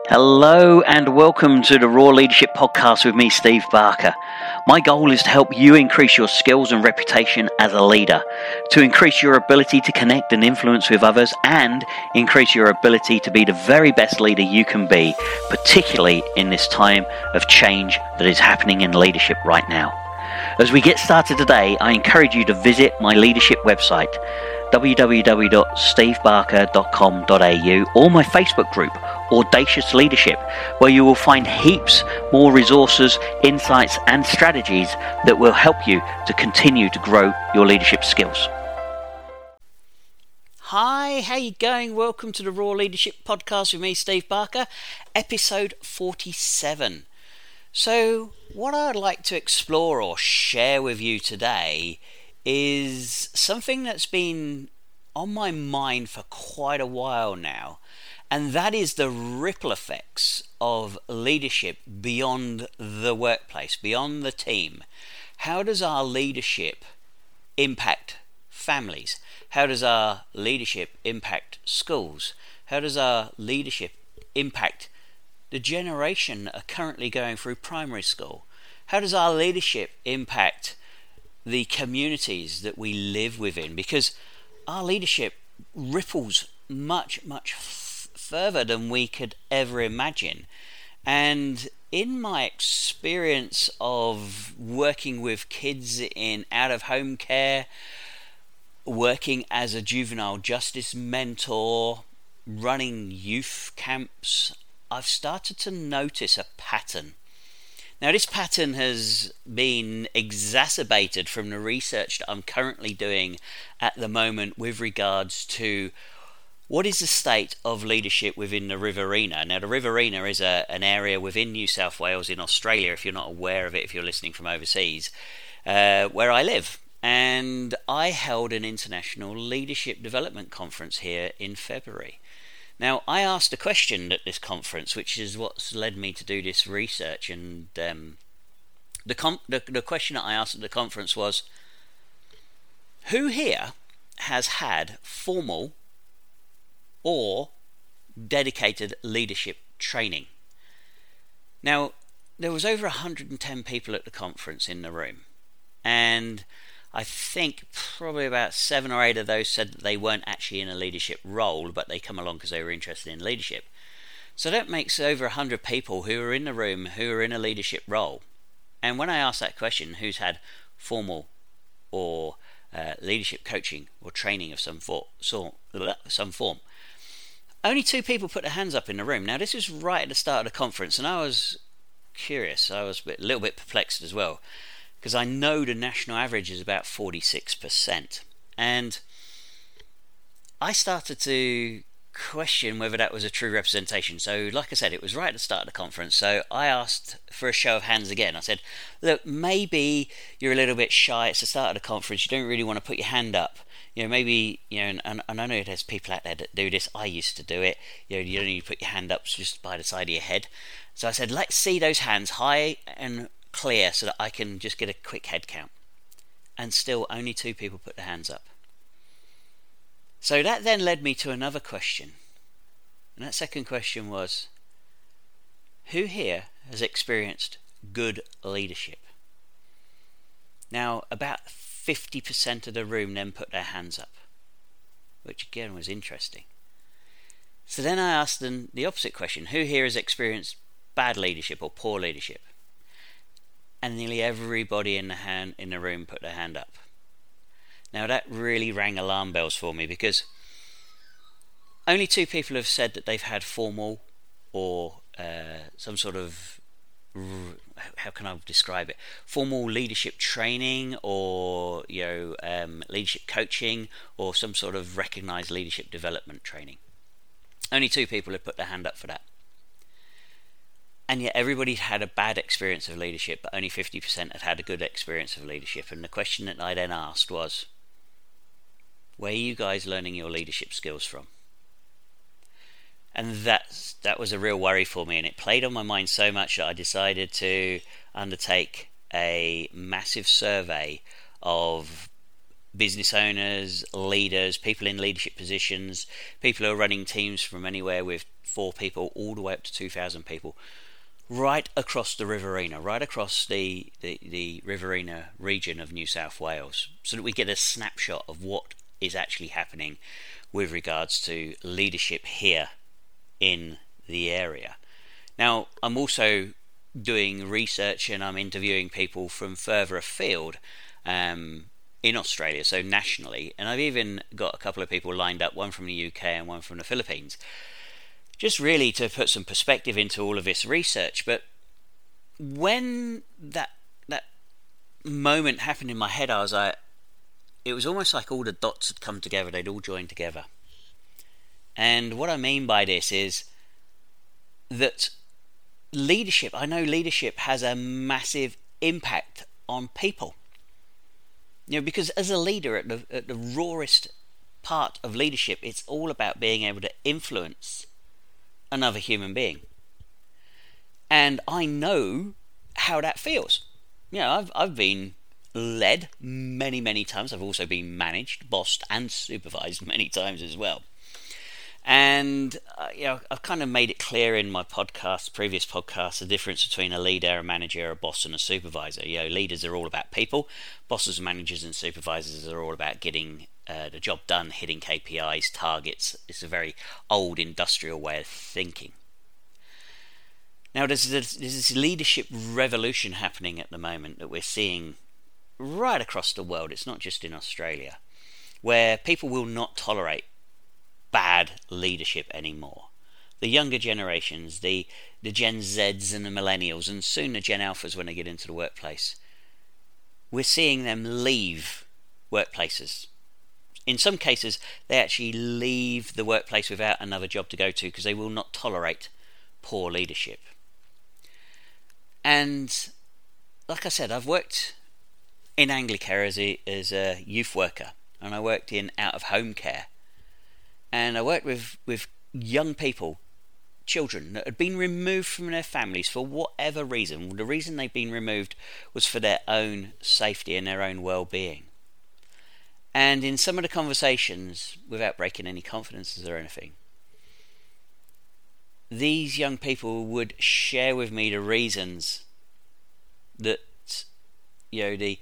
Hello and welcome to the Raw Leadership Podcast with me, Steve Barker. My goal is to help you increase your skills and reputation as a leader, to increase your ability to connect and influence with others, and increase your ability to be the very best leader you can be, particularly in this time of change that is happening in leadership right now. As we get started today, I encourage you to visit my leadership website, www.stevebarker.com.au, or my Facebook group, Audacious Leadership, where you will find heaps more resources, insights and strategies that will help you to continue to grow your leadership skills. Hi, how you going? Welcome to the Raw Leadership Podcast with me, Steve Barker, episode 47. So, what I'd like to explore or share with you today is something that's been on my mind for quite a while now, and that is the ripple effects of leadership beyond the workplace, beyond the team. How does our leadership impact families? How does our leadership impact schools? How does our leadership impact the generation that are currently going through primary school? How does our leadership impact the communities that we live within? Because our leadership ripples much further than we could ever imagine. And in my experience of working with kids in out-of-home care, working as a juvenile justice mentor, running youth camps, I've started to notice a pattern. Now, this pattern has been exacerbated from the research that I'm currently doing at the moment with regards to what is the state of leadership within the Riverina. Now, the Riverina is an area within New South Wales in Australia, if you're not aware of it, if you're listening from overseas, where I live. And I held an international leadership development conference here in February. Now, I asked a question at this conference, which is what's led me to do this research, and the question that I asked at the conference was, who here has had formal or dedicated leadership training? Now, there was over 110 people at the conference in the room, and I think probably about 7 or 8 of those said that they weren't actually in a leadership role, but they come along because they were interested in leadership. So that makes over 100 people who are in the room who are in a leadership role. And when I asked that question, who's had formal or leadership coaching or training of some form, only 2 people put their hands up in the room. Now, this was right at the start of the conference, and I was curious. I was a little bit perplexed as well, because I know the national average is about 46%. And I started to question whether that was a true representation. So, like I said, it was right at the start of the conference. So I asked for a show of hands again. I said, look, maybe you're a little bit shy. It's the start of the conference. You don't really want to put your hand up. Maybe, and I know there's people out there that do this. I used to do it. You don't need to put your hand up just by the side of your head. So I said, let's see those hands high and clear so that I can just get a quick head count. And still only 2 people put their hands up. So that then led me to another question. And that second question was, who here has experienced good leadership? Now, about 50% of the room then put their hands up, which again was interesting. So then I asked them the opposite question, who here has experienced bad leadership or poor leadership? And nearly everybody in the room put their hand up. Now, that really rang alarm bells for me, because only 2 people have said that they've had formal or some sort of, how can I describe it, formal leadership training or leadership coaching or some sort of recognised leadership development training. Only 2 people have put their hand up for that. And yet everybody had a bad experience of leadership, but only 50% had a good experience of leadership. And the question that I then asked was, where are you guys learning your leadership skills from? And that was a real worry for me, and it played on my mind so much that I decided to undertake a massive survey of business owners, leaders, people in leadership positions, people who are running teams from anywhere with 4 people all the way up to 2,000 people, right across the Riverina, right across the Riverina region of New South Wales, so that we get a snapshot of what is actually happening with regards to leadership here in the area. Now, I'm also doing research and I'm interviewing people from further afield in Australia, so nationally, and I've even got a couple of people lined up, one from the UK and one from the Philippines, just really to put some perspective into all of this research. But when that moment happened in my head, I was like, it was almost like all the dots had come together, they'd all joined together. And what I mean by this is that I know leadership has a massive impact on people. Because as a leader, at the rawest part of leadership, it's all about being able to influence another human being. And I know how that feels. I've been led many times. I've also been managed, bossed and supervised many times as well. And I've kind of made it clear in my previous podcasts, the difference between a leader, a manager, a boss and a supervisor. Leaders are all about people. Bosses, managers and supervisors are all about getting the job done, hitting KPIs, targets. It's a very old industrial way of thinking. Now there's this leadership revolution happening at the moment that we're seeing right across the world. It's not just in Australia, where people will not tolerate bad leadership anymore. The younger generations, the Gen Zs and the millennials, and soon the Gen Alphas when they get into the workplace, we're seeing them leave workplaces. In some cases, they actually leave the workplace without another job to go to because they will not tolerate poor leadership. And like I said, I've worked in Anglicare as a youth worker, and I worked in out-of-home care. And I worked with young people, children, that had been removed from their families for whatever reason. The reason they'd been removed was for their own safety and their own well-being. And in some of the conversations, without breaking any confidences or anything, these young people would share with me the reasons that, the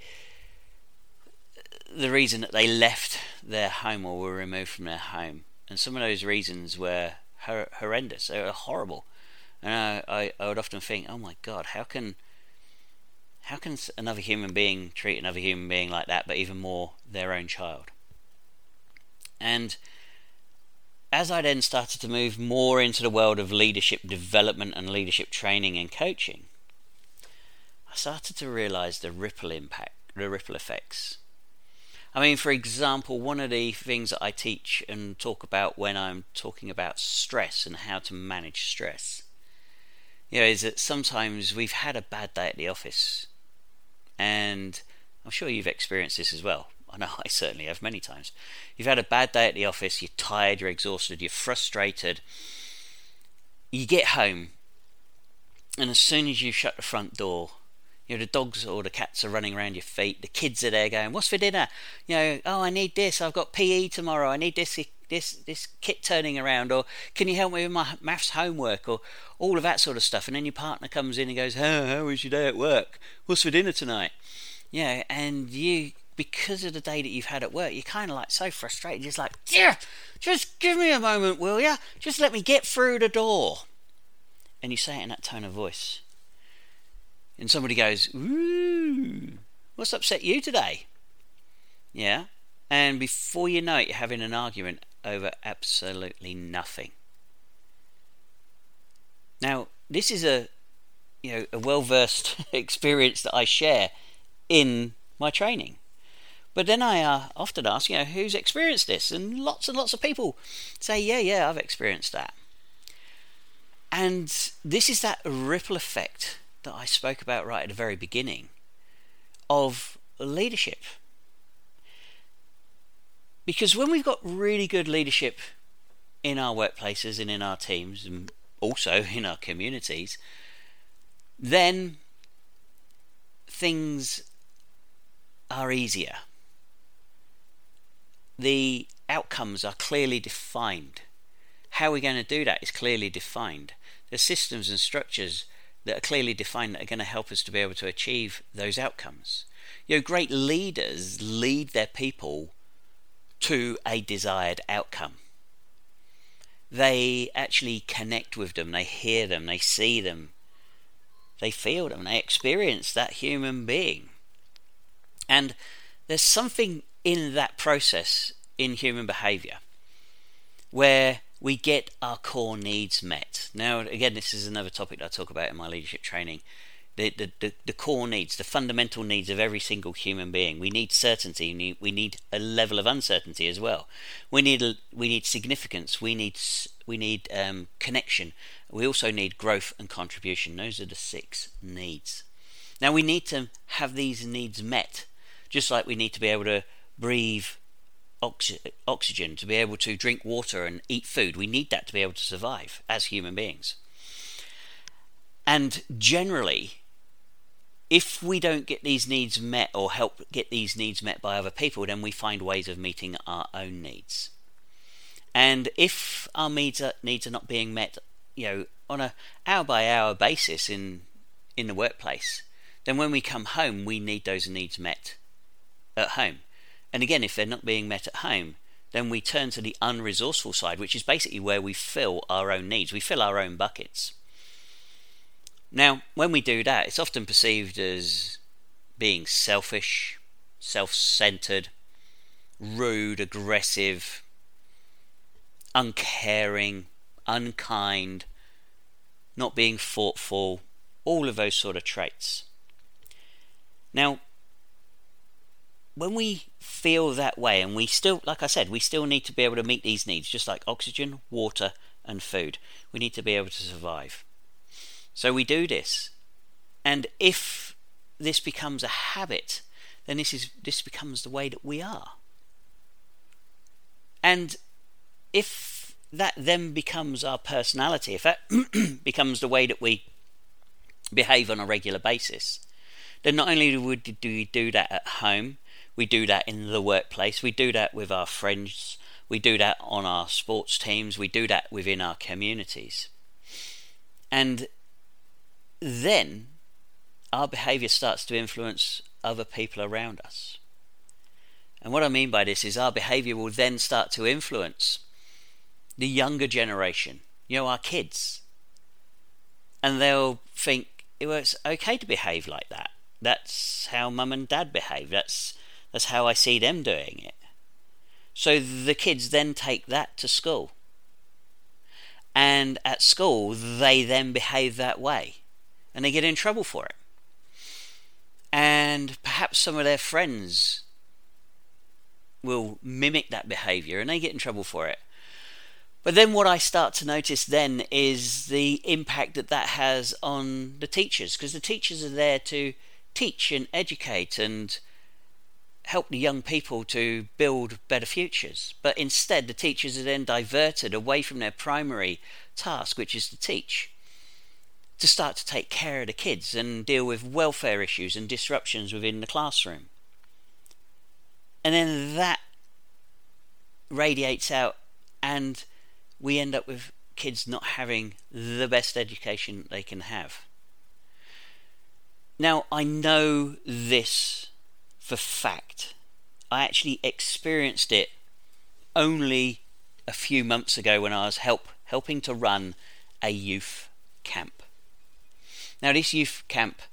reason that they left their home or were removed from their home. And some of those reasons were horrendous. They were horrible. And I would often think, oh my God, how can another human being treat another human being like that, but even more their own child? And as I then started to move more into the world of leadership development and leadership training and coaching, I started to realise the ripple effects. I mean, for example, one of the things that I teach and talk about when I'm talking about stress and how to manage stress, is that sometimes we've had a bad day at the office, and I'm sure you've experienced this as well. I know I certainly have many times. You've had a bad day at the office, you're tired, you're exhausted, you're frustrated. You get home, and as soon as you shut the front door, the dogs or the cats are running around your feet. The kids are there going, "What's for dinner?" Oh, I need this. I've got PE tomorrow. I need this kit turning around. Or can you help me with my maths homework? Or all of that sort of stuff. And then your partner comes in and goes, "How was your day at work? What's for dinner tonight?" And you, because of the day that you've had at work, you're kind of like so frustrated. Just like, "Yeah, just give me a moment, will ya? Just let me get through the door." And you say it in that tone of voice. And somebody goes, "Ooh, what's upset you today?" And before you know it, you're having an argument over absolutely nothing. Now, this is a well-versed experience that I share in my training. But then I often ask, who's experienced this? And lots of people say, yeah, I've experienced that. And this is that ripple effect that I spoke about right at the very beginning of leadership. Because when we've got really good leadership in our workplaces and in our teams and also in our communities, then things are easier. the outcomes are clearly defined. How we're going to do that is clearly defined. There's systems and structures that are clearly defined that are going to help us to be able to achieve those outcomes. Great leaders lead their people to a desired outcome. They actually connect with them, they hear them, they see them, they feel them, they experience that human being. And there's something in that process in human behaviour where we get our core needs met. Now, again, this is another topic that I talk about in my leadership training. The core needs, the fundamental needs of every single human being. We need certainty. We need a level of uncertainty as well. We need significance. We need connection. We also need growth and contribution. Those are the 6 needs. Now, we need to have these needs met, just like we need to be able to breathe oxygen, to be able to drink water and eat food. We need that to be able to survive as human beings. And generally, if we don't get these needs met or help get these needs met by other people, then we find ways of meeting our own needs. And if our needs are not being met, on a hour-by-hour basis in the workplace, then when we come home, we need those needs met at home. And again, if they're not being met at home, then we turn to the unresourceful side, which is basically where we fill our own needs. We fill our own buckets. Now, when we do that, it's often perceived as being selfish, self-centered, rude, aggressive, uncaring, unkind, not being thoughtful, all of those sort of traits. Now, when we feel that way, and we still, like I said, we still need to be able to meet these needs, just like oxygen, water, and food. We need to be able to survive. So we do this. And if this becomes a habit, then this becomes the way that we are. And if that then becomes our personality, if that becomes the way that we behave on a regular basis, then not only do we do that at home, we do that in the workplace, we do that with our friends, we do that on our sports teams, we do that within our communities. And then our behaviour starts to influence other people around us. And what I mean by this is our behaviour will then start to influence the younger generation, our kids. And they'll think, it's okay to behave like that. That's how mum and dad behave. That's how I see them doing it. So the kids then take that to school. And at school, they then behave that way. And they get in trouble for it. And perhaps some of their friends will mimic that behaviour and they get in trouble for it. But then what I start to notice then is the impact that has on the teachers, because the teachers are there to teach and educate and help the young people to build better futures. But instead, the teachers are then diverted away from their primary task, which is to teach, to start to take care of the kids and deal with welfare issues and disruptions within the classroom. And then that radiates out, and we end up with kids not having the best education they can have. Now, I know this for fact. I actually experienced it only a few months ago when I was helping to run a youth camp. Now, this youth camp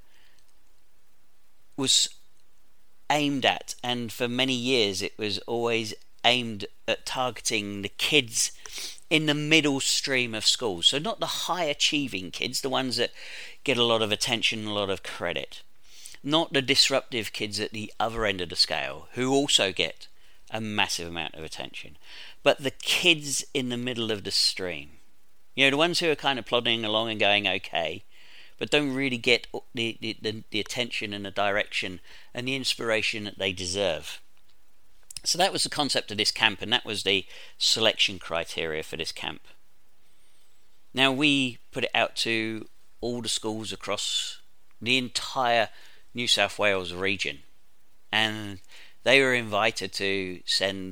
was aimed at, and for many years it was always aimed at targeting the kids in the middle stream of schools. So not the high achieving kids, the ones that get a lot of attention, a lot of credit. Not the disruptive kids at the other end of the scale, who also get a massive amount of attention. But the kids in the middle of the stream. The ones who are kind of plodding along and going okay, but don't really get the attention and the direction and the inspiration that they deserve. So that was the concept of this camp, and that was the selection criteria for this camp. Now, we put it out to all the schools across the entire New South Wales region, and they were invited to send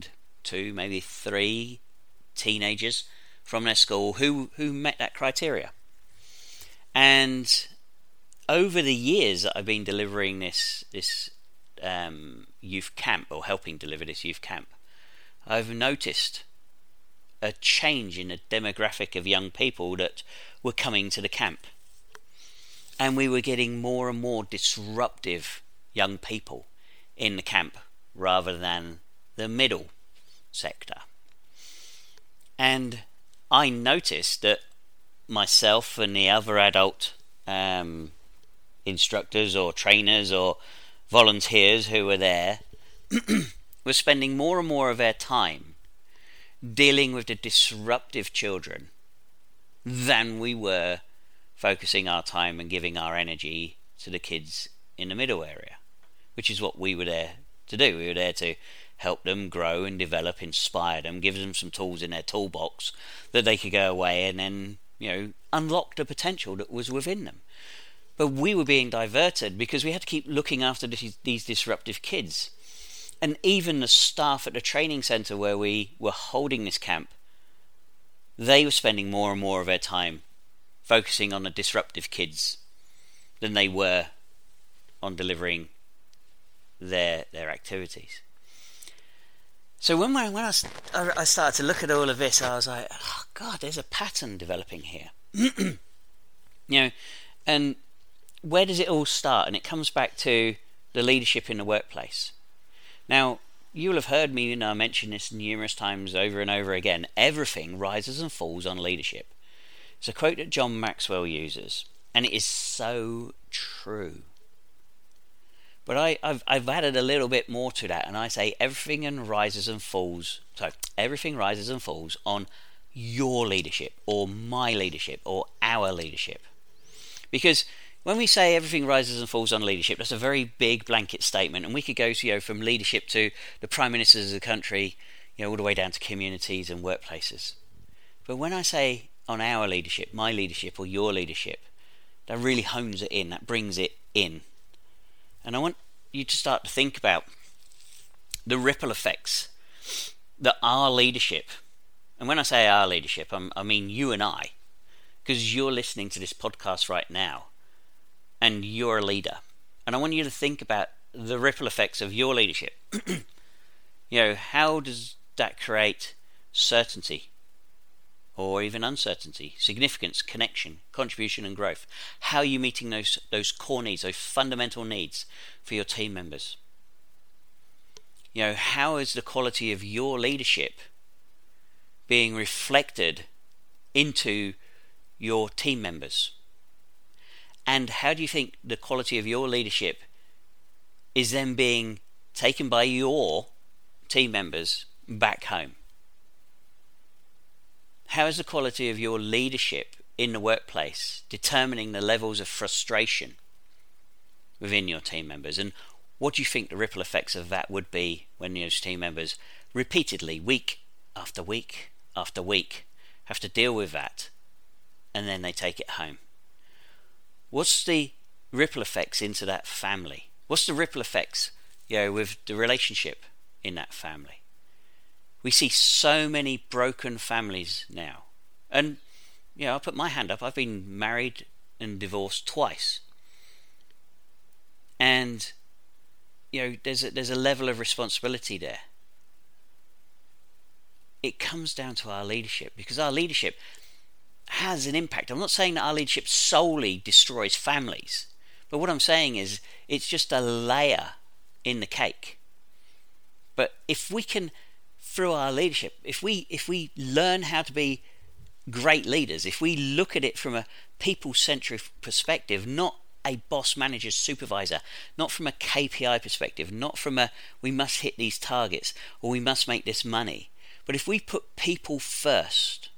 2, maybe 3 teenagers from their school who met that criteria. And over the years that I've been delivering this youth camp, or helping deliver this youth camp, I've noticed a change in the demographic of young people that were coming to the camp. And we were getting more and more disruptive young people in the camp rather than the middle sector. And I noticed that myself and the other adult instructors or trainers or volunteers who were there were spending more and more of their time dealing with the disruptive children than we were focusing our time and giving our energy to the kids in the middle area, which is what we were there to do. We were there to help them grow and develop, inspire them, give them some tools in their toolbox that they could go away and then, unlock the potential that was within them. But we were being diverted because we had to keep looking after these disruptive kids. And even the staff at the training centre where we were holding this camp, they were spending more and more of their time focusing on the disruptive kids than they were on delivering their activities. So when I started to look at all of this, I was like, oh God, there's a pattern developing here. And where does it all start? And it comes back to the leadership in the workplace. Now, you'll have heard me mention this numerous times over and over again. Everything rises and falls on leadership. It's a quote that John Maxwell uses, and it is so true. But I've added a little bit more to that, and I say everything rises and falls on your leadership, or my leadership, or our leadership. Because when we say everything rises and falls on leadership, that's a very big blanket statement, and we could go from leadership to the prime ministers of the country, all the way down to communities and workplaces. But when I say on our leadership, my leadership, or your leadership, that really hones it in, that brings it in. And I want you to start to think about the ripple effects that our leadership, and when I say our leadership, I mean you and I, because you're listening to this podcast right now, and you're a leader. And I want you to think about the ripple effects of your leadership. How does that create certainty, or even uncertainty, significance, connection, contribution and growth? How are you meeting those core needs, those fundamental needs for your team members? How is the quality of your leadership being reflected into your team members? And how do you think the quality of your leadership is then being taken by your team members back home? How is the quality of your leadership in the workplace determining the levels of frustration within your team members? And what do you think the ripple effects of that would be when those team members repeatedly, week after week after week, have to deal with that, and then they take it home? What's the ripple effects into that family? What's the ripple effects, with the relationship in that family? We see so many broken families now. And, I'll put my hand up. I've been married and divorced twice. And, there's a level of responsibility there. It comes down to our leadership, because our leadership has an impact. I'm not saying that our leadership solely destroys families, but what I'm saying is it's just a layer in the cake. But if we can, through our leadership, if we learn how to be great leaders, if we look at it from a people-centric perspective, not a boss, manager, supervisor, not from a KPI perspective, not from a we must hit these targets or we must make this money, but if we put people first,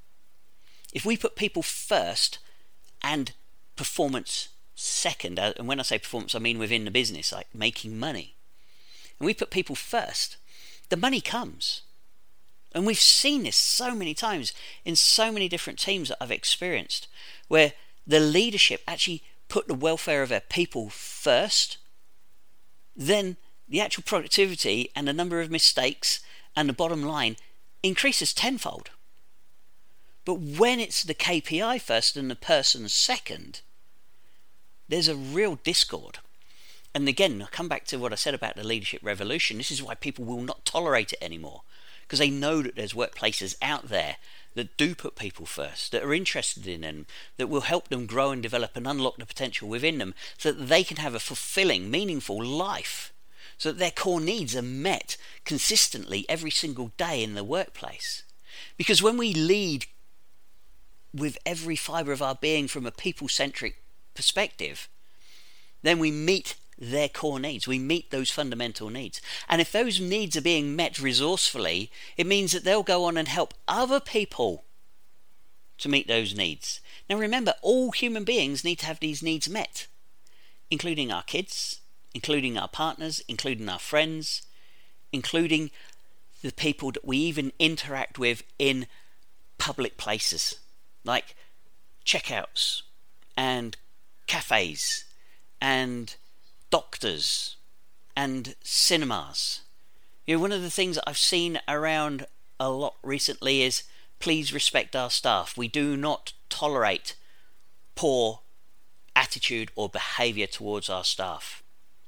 and performance second, and when I say performance, I mean within the business, like making money, and we put people first, the money comes. And we've seen this so many times in so many different teams that I've experienced, where the leadership actually put the welfare of their people first, then the actual productivity and the number of mistakes and the bottom line increases tenfold. But when it's the KPI first and the person second, there's a real discord. And again, I'll come back to what I said about the leadership revolution. This is why people will not tolerate it anymore, because they know that there's workplaces out there that do put people first, that are interested in them, that will help them grow and develop and unlock the potential within them so that they can have a fulfilling, meaningful life, so that their core needs are met consistently every single day in the workplace. Because when we lead with every fibre of our being from a people-centric perspective, then we meet their core needs. We meet those fundamental needs. And if those needs are being met resourcefully, it means that they'll go on and help other people to meet those needs. Now remember, all human beings need to have these needs met, including our kids, including our partners, including our friends, including the people that we even interact with in public places, like checkouts and cafes and doctors and cinemas. One of the things that I've seen around a lot recently is, please respect our staff. We do not tolerate poor attitude or behaviour towards our staff.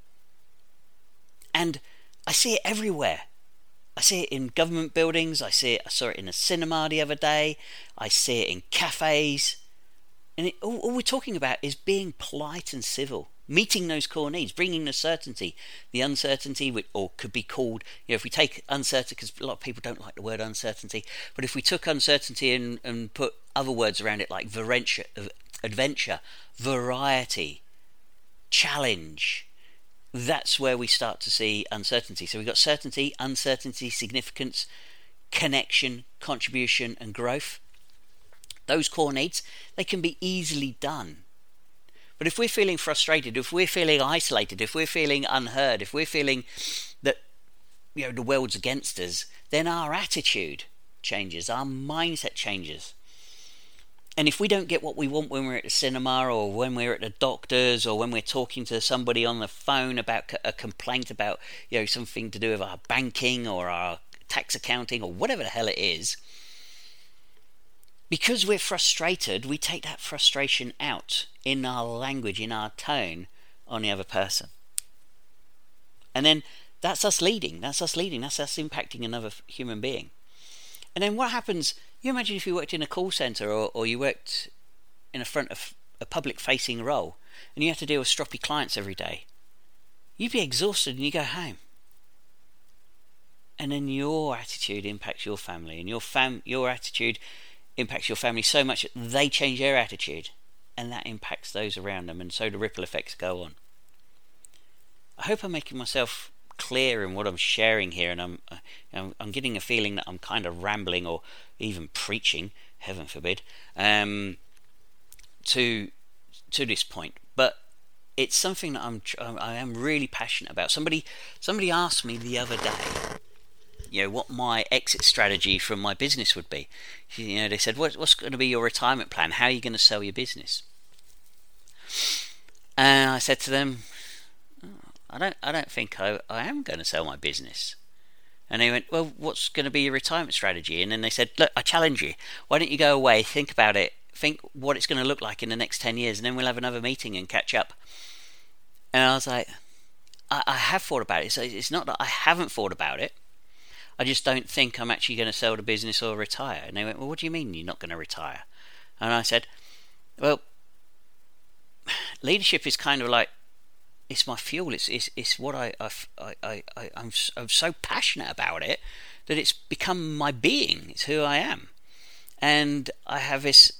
And I see it everywhere. I see it in government buildings. I saw it in a cinema the other day. I see it in cafes. And all we're talking about is being polite and civil, meeting those core needs, bringing the uncertainty, or could be called, if we take uncertainty, because a lot of people don't like the word uncertainty, but if we took uncertainty and put other words around it like adventure, variety, challenge, that's where we start to see uncertainty. So we've got certainty, uncertainty, significance, connection, contribution, and growth. Those core needs, they can be easily done. But if we're feeling frustrated, if we're feeling isolated, if we're feeling unheard, if we're feeling that the world's against us, then our attitude changes, our mindset changes. And if we don't get what we want when we're at the cinema, or when we're at the doctor's, or when we're talking to somebody on the phone about a complaint about something to do with our banking or our tax accounting or whatever the hell it is, because we're frustrated, we take that frustration out in our language, in our tone, on the other person. And then that's us leading, that's us impacting another human being. And then what happens, you imagine if you worked in a call centre, or you worked in a front of a public-facing role, and you have to deal with stroppy clients every day. You'd be exhausted and you go home. And then your attitude impacts your family, and your attitude impacts your family so much that they change their attitude, and that impacts those around them, and so the ripple effects go on. I hope I'm making myself clear in what I'm sharing here, and I'm getting a feeling that I'm kind of rambling or even preaching, heaven forbid, to this point. But it's something that I am really passionate about. Somebody asked me the other day, what my exit strategy from my business would be. They said, what's going to be your retirement plan? How are you going to sell your business? And I said to them, I don't think I am going to sell my business. And they went, well, what's going to be your retirement strategy? And then they said, look, I challenge you. Why don't you go away, think about it, think what it's going to look like in the next 10 years, and then we'll have another meeting and catch up. And I was like, I have thought about it. So it's not that I haven't thought about it. I just don't think I'm actually going to sell the business or retire. And they went, well, what do you mean you're not going to retire? And I said, well, leadership is kind of like, it's my fuel. It's what I'm so passionate about it that it's become my being. It's who I am, and I have this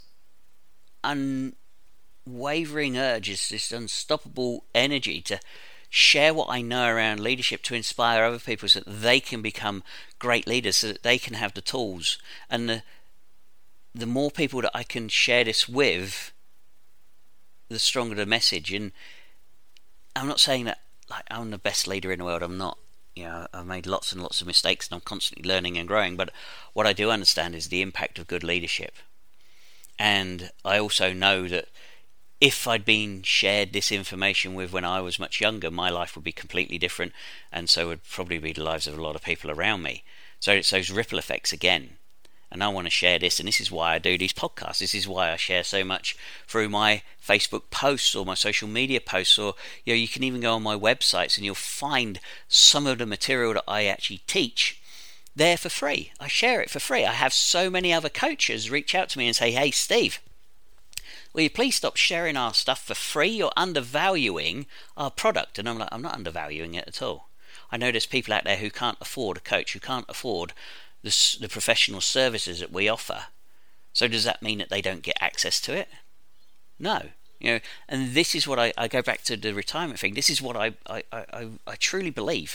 unwavering urge, this unstoppable energy to share what I know around leadership to inspire other people so that they can become great leaders, so that they can have the tools. And the more people that I can share this with, the stronger the message. And I'm not saying that I'm the best leader in the world. I'm not. I've made lots and lots of mistakes, and I'm constantly learning and growing. But what I do understand is the impact of good leadership. And I also know that if I'd been shared this information with when I was much younger, my life would be completely different, and so would probably be the lives of a lot of people around me. So it's those ripple effects again. And I want to share this, and this is why I do these podcasts. This is why I share so much through my Facebook posts or my social media posts, or you can even go on my websites and you'll find some of the material that I actually teach there for free. I share it for free. I have so many other coaches reach out to me and say, "Hey Steve, will you please stop sharing our stuff for free? You're undervaluing our product." And I'm like, I'm not undervaluing it at all. I know there's people out there who can't afford a coach, who can't afford the professional services that we offer. So does that mean that they don't get access to it? No. And this is what I go back to the retirement thing. This is what I truly believe,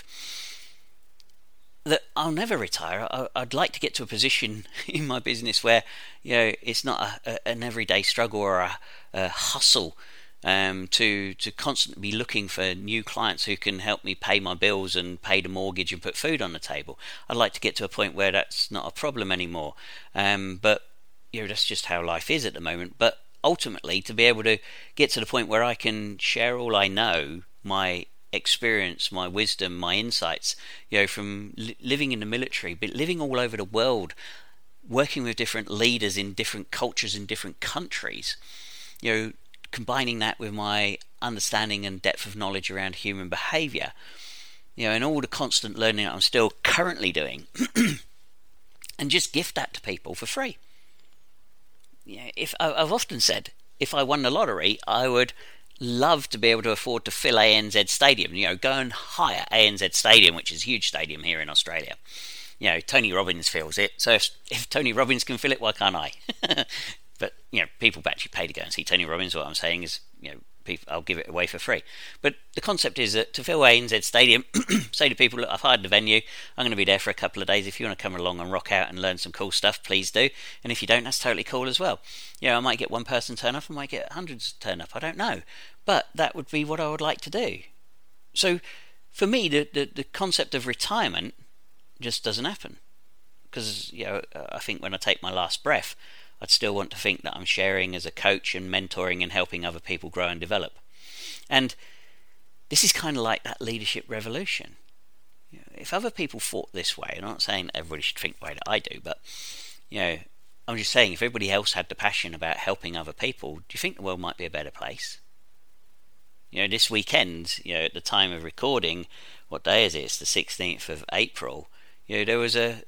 that I'll never retire. I'd like to get to a position in my business where it's not an everyday struggle or a hustle to constantly be looking for new clients who can help me pay my bills and pay the mortgage and put food on the table. I'd like to get to a point where that's not a problem anymore. But that's just how life is at the moment. But ultimately, to be able to get to the point where I can share all I know, my experience, my wisdom, my insights, from living in the military, but living all over the world, working with different leaders in different cultures in different countries, combining that with my understanding and depth of knowledge around human behaviour, and all the constant learning that I'm still currently doing, and just gift that to people for free. If I've often said, if I won the lottery, I would love to be able to afford to fill ANZ Stadium. Go and hire ANZ Stadium, which is a huge stadium here in Australia. Tony Robbins fills it, so if Tony Robbins can fill it, why can't I? But people actually pay to go and see Tony Robbins. What I'm saying is, I'll give it away for free. But the concept is that to fill ANZ Stadium, say to people, look, I've hired the venue, I'm going to be there for a couple of days. If you want to come along and rock out and learn some cool stuff, please do. And if you don't, that's totally cool as well. I might get one person turn up, I might get hundreds turn up, I don't know. But that would be what I would like to do. So for me, the concept of retirement just doesn't happen. Because I think when I take my last breath, I'd still want to think that I'm sharing as a coach and mentoring and helping other people grow and develop. And this is kind of like that leadership revolution. If other people thought this way, I'm not saying everybody should think the way that I do, but I'm just saying if everybody else had the passion about helping other people, do you think the world might be a better place? This weekend, at the time of recording, what day is it? It's the 16th of April. There was a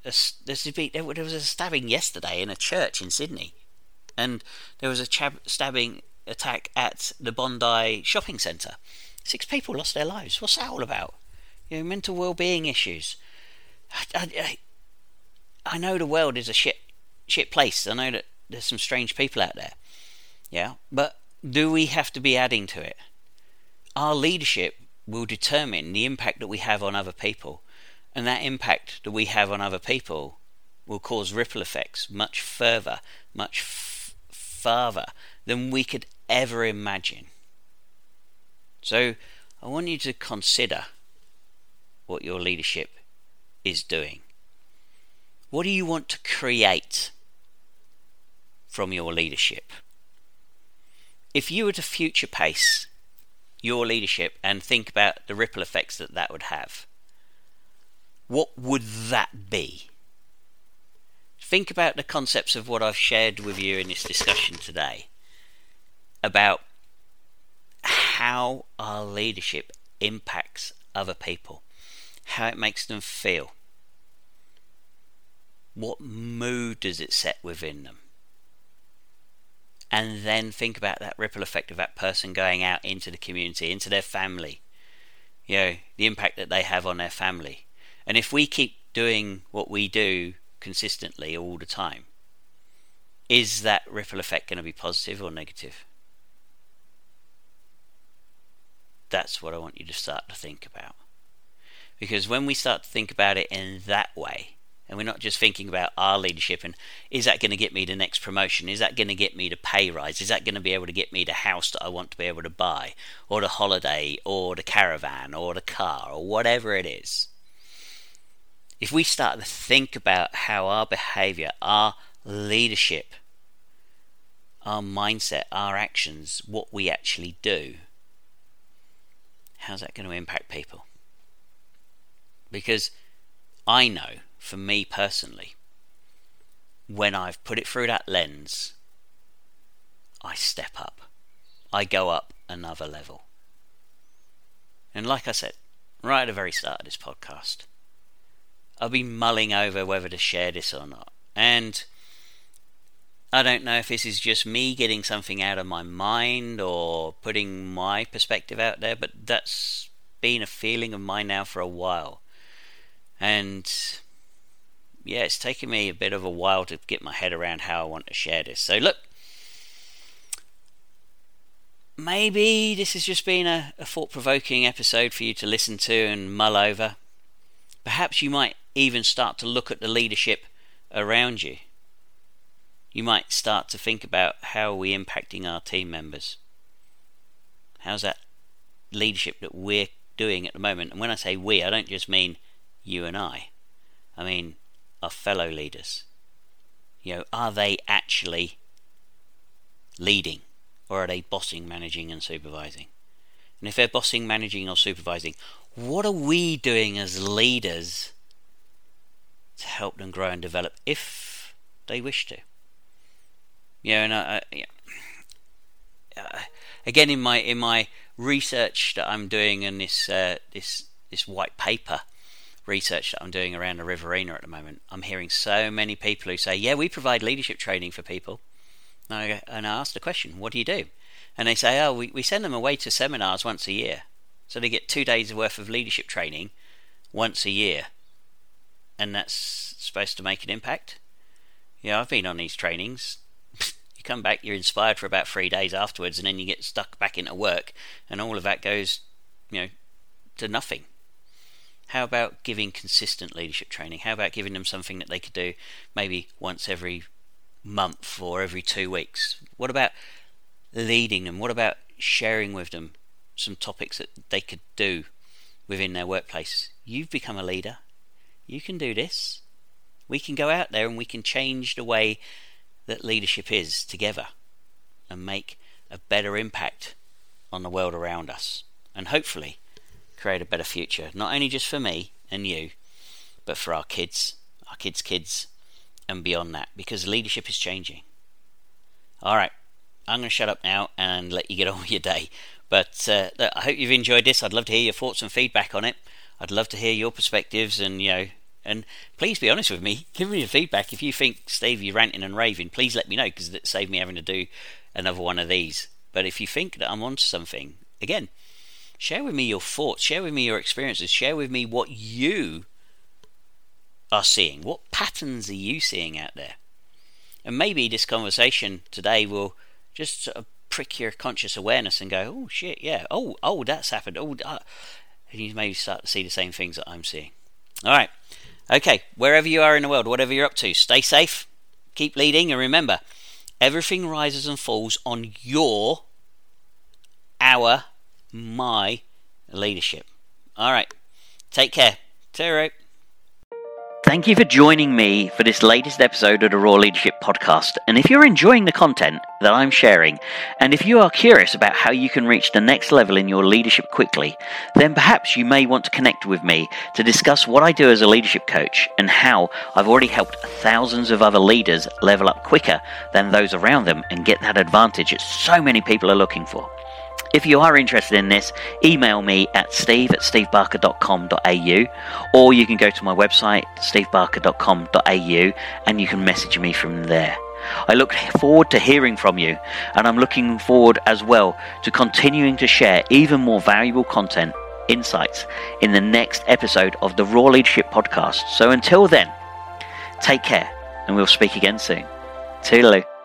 stabbing yesterday in a church in Sydney, and there was a stabbing attack at the Bondi shopping centre. 6 people lost their lives. What's that all about? Mental well-being issues. I know the world is a shit place. I know that there's some strange people out there. But do we have to be adding to it? Our leadership will determine the impact that we have on other people. And that impact that we have on other people will cause ripple effects much further, much farther than we could ever imagine. So I want you to consider what your leadership is doing. What do you want to create from your leadership? If you were to future pace your leadership and think about the ripple effects that would have, what would that be? Think about the concepts of what I've shared with you in this discussion today about how our leadership impacts other people, how it makes them feel, what mood does it set within them, and then think about that ripple effect of that person going out into the community, into their family, the impact that they have on their family. And if we keep doing what we do consistently all the time, is that ripple effect going to be positive or negative? That's what I want you to start to think about. Because when we start to think about it in that way, and we're not just thinking about our leadership and is that going to get me the next promotion? Is that going to get me the pay rise? Is that going to be able to get me the house that I want to be able to buy? Or the holiday, or the caravan, or the car, or whatever it is. If we start to think about how our behaviour, our leadership, our mindset, our actions, what we actually do, how's that going to impact people? Because I know for me personally, when I've put it through that lens, I step up. I go up another level. And like I said, right at the very start of this podcast, I've been mulling over whether to share this or not. And I don't know if this is just me getting something out of my mind or putting my perspective out there, but that's been a feeling of mine now for a while. And yeah, it's taken me a bit of a while to get my head around how I want to share this. So look, maybe this has just been a thought-provoking episode for you to listen to and mull over. Perhaps you might even start to look at the leadership around you. You might start to think about how are we impacting our team members. How's that leadership that we're doing at the moment? And when I say we, I don't just mean you and I mean our fellow leaders. Are they actually leading, or are they bossing, managing and supervising? And if they're bossing, managing or supervising, what are we doing as leaders to help them grow and develop if they wish to? Again, in my research that I'm doing in this white paper research that I'm doing around the Riverina at the moment, I'm hearing so many people who say, yeah, we provide leadership training for people. And I ask the question, what do you do? And they say, oh, we send them away to seminars once a year. So they get 2 days worth of leadership training once a year. And that's supposed to make an impact? I've been on these trainings. You come back, you're inspired for about 3 days afterwards, and then you get stuck back into work, and all of that goes, to nothing. How about giving consistent leadership training? How about giving them something that they could do maybe once every month or every 2 weeks? What about leading them? What about sharing with them some topics that they could do within their workplace? You've become a leader. You can do this. We can go out there and we can change the way that leadership is together and make a better impact on the world around us, and hopefully create a better future, not only just for me and you, but for our kids' kids, and beyond that, because leadership is changing. Alright, I'm going to shut up now and let you get on with your day. But look, I hope you've enjoyed this. I'd love to hear your thoughts and feedback on it. I'd love to hear your perspectives, and and please be honest with me. Give me your feedback. If you think, Steve, you're ranting and raving, please let me know, because it saved me having to do another one of these. But if you think that I'm onto something, again, share with me your thoughts, share with me your experiences, share with me what you are seeing. What patterns are you seeing out there? And maybe this conversation today will just sort of prick your conscious awareness and go, oh shit, yeah, oh that's happened, and you maybe start to see the same things that I'm seeing. Alright, okay, wherever you are in the world, whatever you're up to, stay safe, keep leading, and remember, everything rises and falls on my leadership. Alright, take care. Ta-ra. Thank you for joining me for this latest episode of the Raw Leadership Podcast. And if you're enjoying the content that I'm sharing, and if you are curious about how you can reach the next level in your leadership quickly, then perhaps you may want to connect with me to discuss what I do as a leadership coach and how I've already helped thousands of other leaders level up quicker than those around them and get that advantage that so many people are looking for. If you are interested in this, email me at steve@stevebarker.com.au, or you can go to my website, stevebarker.com.au, and you can message me from there. I look forward to hearing from you, and I'm looking forward as well to continuing to share even more valuable content, insights, in the next episode of the Raw Leadership Podcast. So until then, take care, and we'll speak again soon. Toodaloo.